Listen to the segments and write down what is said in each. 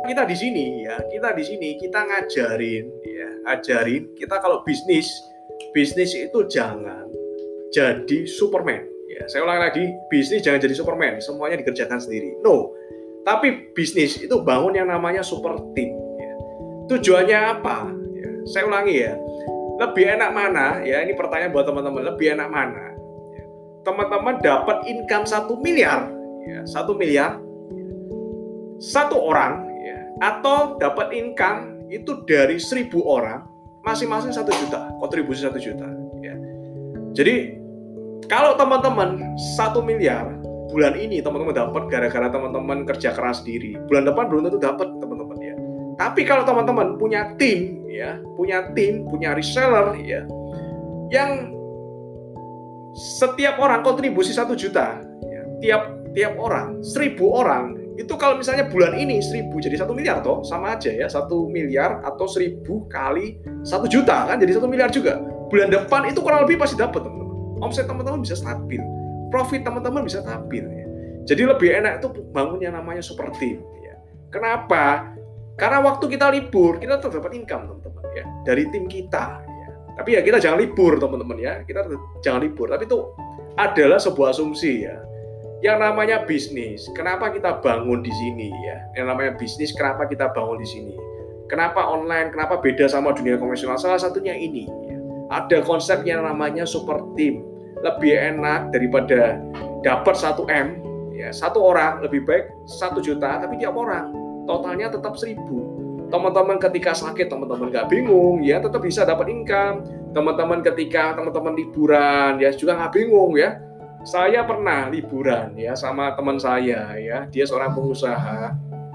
kita di sini ya, kita ngajarin ya, kita kalau bisnis itu jangan jadi Superman ya. Saya ulang lagi, bisnis jangan jadi Superman, semuanya dikerjakan sendiri. No. Tapi bisnis itu bangun yang namanya super team ya. Tujuannya apa? Ya, saya ulangi ya. Lebih enak mana? Ya, ini pertanyaan buat teman-teman. Lebih enak mana? Ya, teman-teman dapat income 1 miliar ya, 1 miliar satu orang ya, atau dapat income itu dari 1.000 orang masing-masing 1 juta, kontribusi 1 juta ya. Jadi kalau teman-teman 1 miliar bulan ini teman-teman dapat gara-gara teman-teman kerja keras sendiri, bulan depan belum tentu dapat teman-teman ya. Tapi kalau teman-teman punya tim ya, punya reseller ya, yang setiap orang kontribusi 1 juta ya, tiap orang 1.000 orang itu, kalau misalnya bulan ini 1.000 jadi 1 miliar toh, sama aja ya, 1 miliar atau 1.000 kali 1 juta kan jadi 1 miliar juga. Bulan depan itu kurang lebih pasti dapat teman-teman. Omset teman-teman bisa stabil, profit teman-teman bisa stabil ya. Jadi lebih enak itu bangun yang namanya super team ya. Kenapa? Karena waktu kita libur kita tetap dapat income teman-teman ya dari tim kita ya. Tapi ya kita jangan libur teman-teman ya, kita jangan libur. Tapi itu adalah sebuah asumsi ya. Yang namanya bisnis, kenapa kita bangun di sini ya? Yang namanya bisnis, kenapa kita bangun di sini? Kenapa online? Kenapa beda sama dunia konvensional? Salah satunya ini. Ya. Ada konsep yang namanya super team. Lebih enak daripada dapat 1 M, ya, 1 orang lebih baik 1 juta, tapi tiap orang totalnya tetap 1.000. Teman-teman ketika sakit, teman-teman nggak bingung, ya tetap bisa dapat income. Teman-teman ketika teman-teman liburan, ya juga nggak bingung ya. Saya pernah liburan ya sama teman saya ya, dia seorang pengusaha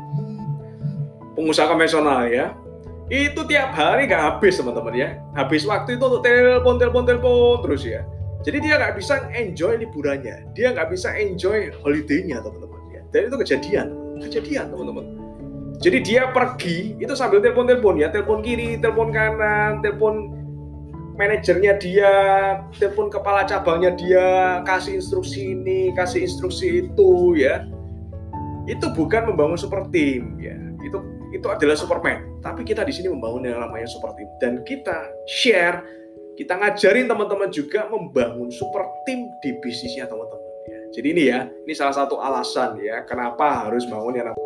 konvensional ya. Itu tiap hari nggak habis teman-teman ya, habis waktu itu untuk telepon terus ya. Jadi dia nggak bisa enjoy liburannya, dia nggak bisa enjoy holiday-nya teman-teman ya. Dan itu kejadian teman-teman. Jadi dia pergi itu sambil telepon ya, telepon kiri, telepon kanan, telepon manajernya dia, telepon kepala cabangnya dia, kasih instruksi ini, kasih instruksi itu ya. Itu bukan membangun super team ya. Itu adalah Superman. Tapi kita di sini membangun yang namanya super team, dan kita share, kita ngajarin teman-teman juga membangun super team di bisnisnya teman-teman ya. Jadi ini salah satu alasan ya kenapa harus bangun yang namanya